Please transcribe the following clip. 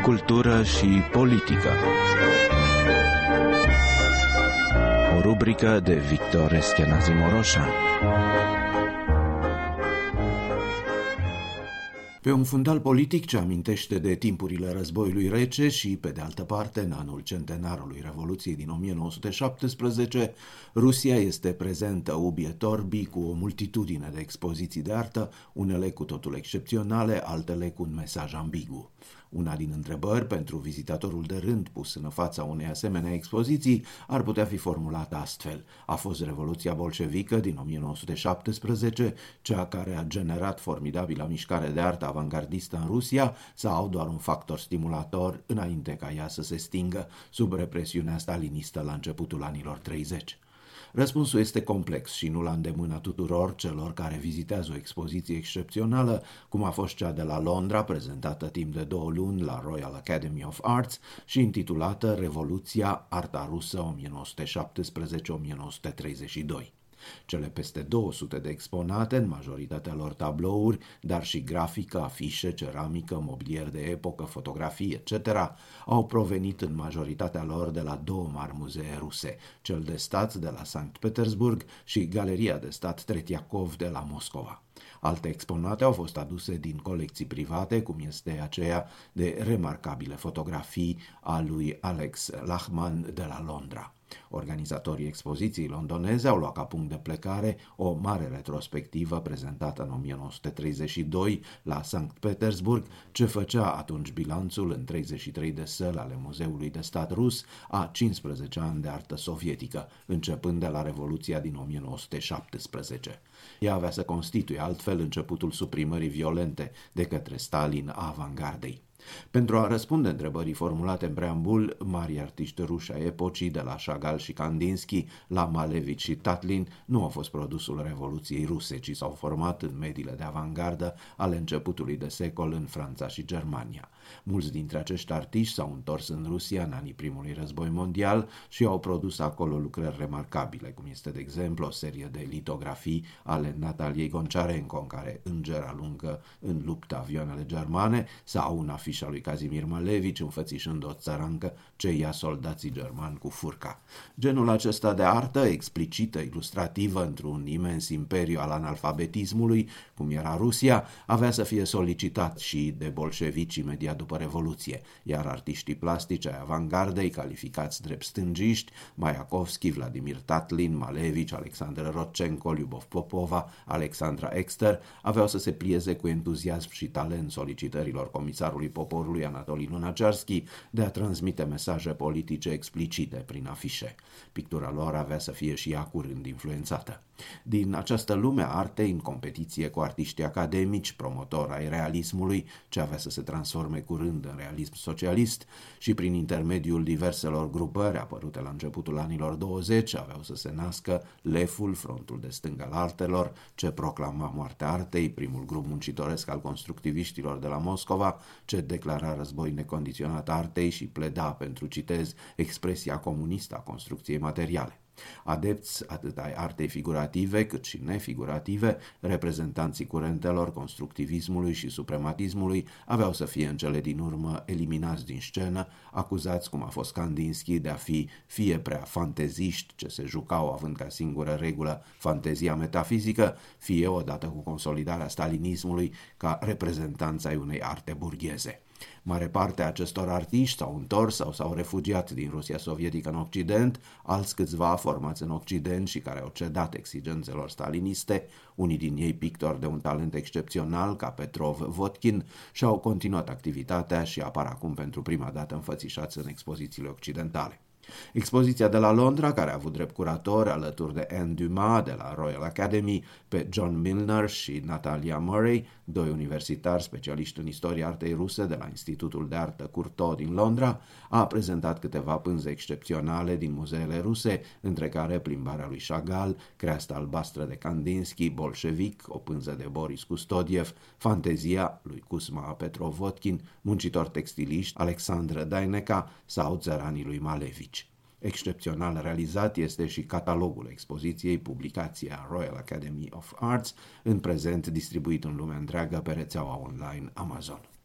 Cultură și politică. O rubrică de Victor Eschenazi Moroșan. Pe un fundal politic ce amintește de timpurile războiului rece și, pe de altă parte, în anul centenarului Revoluției din 1917, Rusia este prezentă ubi et orbi cu o multitudine de expoziții de artă, unele cu totul excepționale, altele cu un mesaj ambigu. Una din întrebări pentru vizitatorul de rând pus în fața unei asemenea expoziții ar putea fi formulată astfel: a fost Revoluția bolșevică din 1917 cea care a generat formidabilă mișcare de artă avangardistă în Rusia sau doar un factor stimulator înainte ca ea să se stingă sub represiunea stalinistă la începutul anilor 30? Răspunsul este complex și nu la îndemâna tuturor celor care vizitează o expoziție excepțională, cum a fost cea de la Londra, prezentată timp de 2 luni la Royal Academy of Arts și intitulată Revoluția, arta rusă 1917-1932. Cele peste 200 de exponate, în majoritatea lor tablouri, dar și grafică, afișe, ceramică, mobilier de epocă, fotografii, etc., au provenit în majoritatea lor de la 2 mari muzee ruse, cel de stat de la Sankt Petersburg și Galeria de stat Tretiakov de la Moscova. Alte exponate au fost aduse din colecții private, cum este aceea de remarcabile fotografii a lui Alex Lachman de la Londra. Organizatorii expoziției londoneze au luat ca punct de plecare o mare retrospectivă prezentată în 1932 la Sankt Petersburg, ce făcea atunci bilanțul în 33 de săli ale Muzeului de Stat Rus a 15 ani de artă sovietică, începând de la Revoluția din 1917. Ea avea să constituie altfel începutul suprimării violente de către Stalin a avangardei. Pentru a răspunde întrebării formulate în preambul, mari artiști ruși ai epocii, de la Chagall și Kandinsky la Malevich și Tatlin, nu au fost produsul Revoluției ruse, ci s-au format în mediile de avangardă ale începutului de secol în Franța și Germania. Mulți dintre acești artiști s-au întors în Rusia în anii primului război mondial și au produs acolo lucrări remarcabile, cum este de exemplu o serie de litografii ale Nataliei Goncharenko, în care înger alungă în luptă avioanele germane, sau un afiș al lui Kazimir Malevich înfățișând o țărancă ce ia soldații germani cu furca. Genul acesta de artă, explicită, ilustrativă într-un imens imperiu al analfabetismului, cum era Rusia, avea să fie solicitat și de bolșevici imediat după Revoluție, iar artiștii plastici ai avangardei, calificați drept stângiști, Mayakovsky, Vladimir Tatlin, Malevich, Alexander Rodchenko, Lyubov Popova, Alexandra Exter, aveau să se plieze cu entuziasm și talent solicitărilor comisarului poporului Anatolii Lunacharsky de a transmite mesaje politice explicite prin afișe. Pictura lor avea să fie și ea curând influențată. Din această lume a artei, în competiție cu artiștii academici, promotor ai realismului, ce avea să se transforme curând în realism socialist, și prin intermediul diverselor grupări apărute la începutul anilor 20, aveau să se nască Leful, frontul de stânga al artelor, ce proclama moartea artei, primul grup muncitoresc al constructiviștilor de la Moscova, ce declara război necondiționat artei și pleda pentru, citez, expresia comunistă a construcției materiale. Adepți atât ai artei figurative cât și nefigurative, reprezentanții curentelor constructivismului și suprematismului aveau să fie în cele din urmă eliminați din scenă, acuzați, cum a fost Kandinsky, de a fi fie prea fanteziști, ce se jucau având ca singură regulă fantezia metafizică, fie, odată cu consolidarea stalinismului, ca reprezentanți ai unei arte burgheze. Mare parte a acestor artiști s-au întors sau s-au refugiat din Rusia sovietică în Occident, alți câțiva formați în Occident și care au cedat exigențelor staliniste, unii din ei pictori de un talent excepțional ca Petrov Vodkin, și-au continuat activitatea și apar acum pentru prima dată înfățișați în expozițiile occidentale. Expoziția de la Londra, care a avut drept curator, alături de Anne Dumas de la Royal Academy, pe John Milner și Natalia Murray, 2 universitari specialiști în istoria artei ruse de la Institutul de Artă Courtauld din Londra, a prezentat câteva pânze excepționale din muzeele ruse, între care plimbarea lui Chagall, creasta albastră de Kandinsky, Bolșevic, o pânză de Boris Kustodiev, Fantezia lui Cosma Petrov Vodkin, muncitor textiliști Alexandra Daineka sau țăranii lui Malevich. Excepțional realizat este și catalogul expoziției, publicația Royal Academy of Arts, în prezent distribuit în lumea întreagă pe rețeaua online Amazon.